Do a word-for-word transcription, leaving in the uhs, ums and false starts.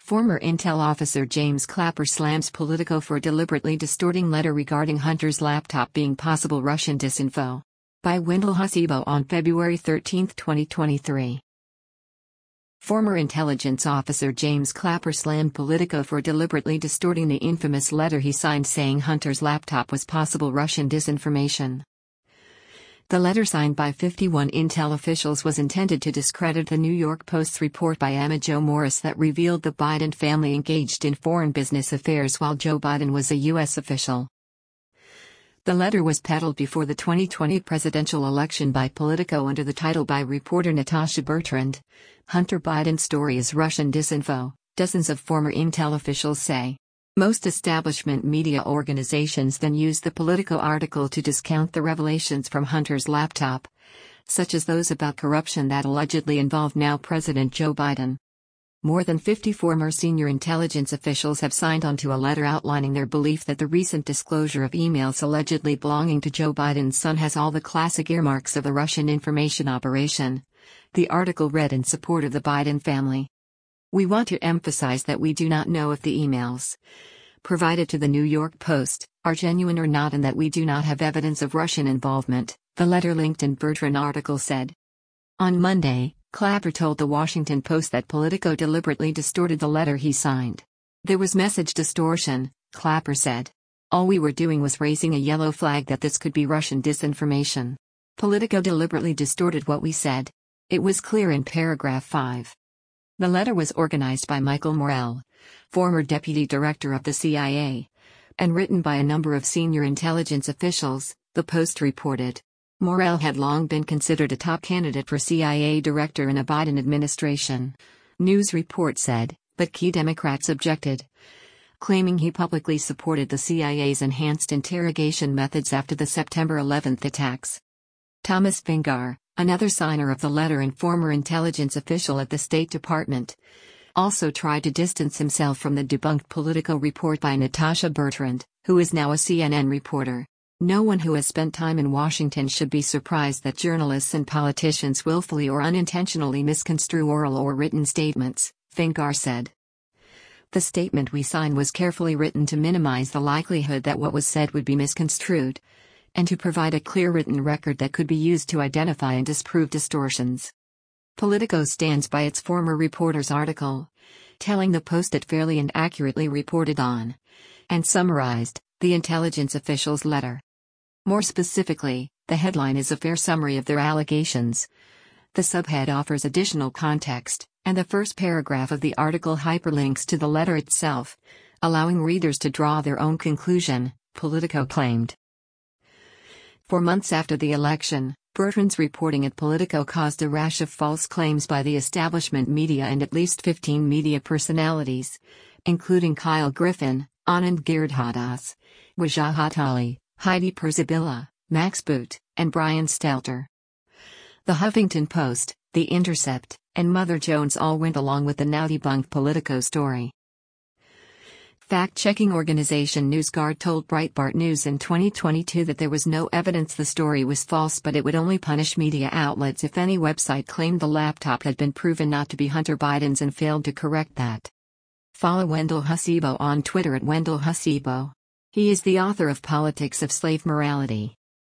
Former Intel officer James Clapper slams Politico for deliberately distorting letter regarding Hunter's laptop being possible Russian disinfo. By Wendell Husibo on February thirteenth, twenty twenty-three. Former intelligence officer James Clapper slammed Politico for deliberately distorting the infamous letter he signed saying Hunter's laptop was possible Russian disinformation. The letter signed by fifty-one Intel officials was intended to discredit the New York Post's report by Emma Jo Morris that revealed the Biden family engaged in foreign business affairs while Joe Biden was a U S official. The letter was peddled before the twenty twenty presidential election by Politico under the title by reporter Natasha Bertrand, "Hunter Biden Story is Russian Disinfo," dozens of former Intel officials say. Most establishment media organizations then used the Politico article to discount the revelations from Hunter's laptop, such as those about corruption that allegedly involved now President Joe Biden. More than fifty former senior intelligence officials have signed onto a letter outlining their belief that the recent disclosure of emails allegedly belonging to Joe Biden's son has all the classic earmarks of the Russian information operation. The article read in support of the Biden family. "We want to emphasize that we do not know if the emails provided to the New York Post are genuine or not and that we do not have evidence of Russian involvement," the letter linked in Bertrand article said. On Monday, Clapper told the Washington Post that Politico deliberately distorted the letter he signed. "There was message distortion," Clapper said. "All we were doing was raising a yellow flag that this could be Russian disinformation. Politico deliberately distorted what we said. It was clear in paragraph five. The letter was organized by Michael Morell, former deputy director of the C I A, and written by a number of senior intelligence officials, the Post reported. Morell had long been considered a top candidate for C I A director in a Biden administration, news report said, but key Democrats objected, claiming he publicly supported the C I A's enhanced interrogation methods after the September eleventh attacks. Thomas Fingar, another signer of the letter and former intelligence official at the State Department, also tried to distance himself from the debunked Politico report by Natasha Bertrand, who is now a C N N reporter. "No one who has spent time in Washington should be surprised that journalists and politicians willfully or unintentionally misconstrue oral or written statements," Fingar said. "The statement we signed was carefully written to minimize the likelihood that what was said would be misconstrued, and to provide a clear written record that could be used to identify and disprove distortions." Politico stands by its former reporter's article, telling the Post it fairly and accurately reported on, and summarized, the intelligence official's letter. More specifically, the headline is a fair summary of their allegations. The subhead offers additional context, and the first paragraph of the article hyperlinks to the letter itself, allowing readers to draw their own conclusion, Politico claimed. For months after the election, Bertrand's reporting at Politico caused a rash of false claims by the establishment media and at least fifteen media personalities, including Kyle Griffin, Anand Giridharadas, Wajahat Ali, Heidi Perzabilla, Max Boot, and Brian Stelter. The Huffington Post, The Intercept, and Mother Jones all went along with the now debunked Politico story. Fact-checking organization NewsGuard told Breitbart News in twenty twenty-two that there was no evidence the story was false, but it would only punish media outlets if any website claimed the laptop had been proven not to be Hunter Biden's and failed to correct that. Follow Wendell Husibo on Twitter at Wendell Husibo. He is the author of Politics of Slave Morality.